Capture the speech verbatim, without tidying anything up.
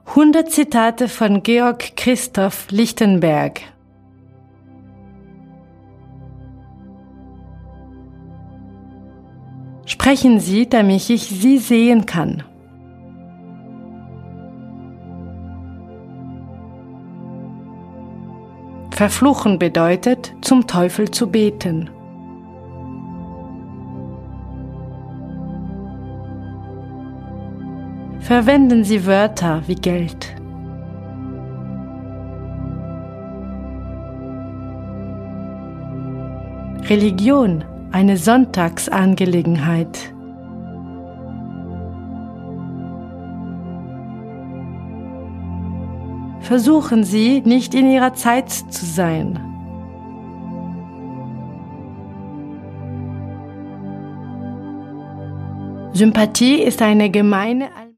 hundert Zitate von Georg Christoph Lichtenberg. Sprechen Sie, damit ich Sie sehen kann. Verfluchen bedeutet, zum Teufel zu beten. Verwenden Sie Wörter wie Geld. Religion, eine Sonntagsangelegenheit. Versuchen Sie, nicht in Ihrer Zeit zu sein. Sympathie ist eine gemeine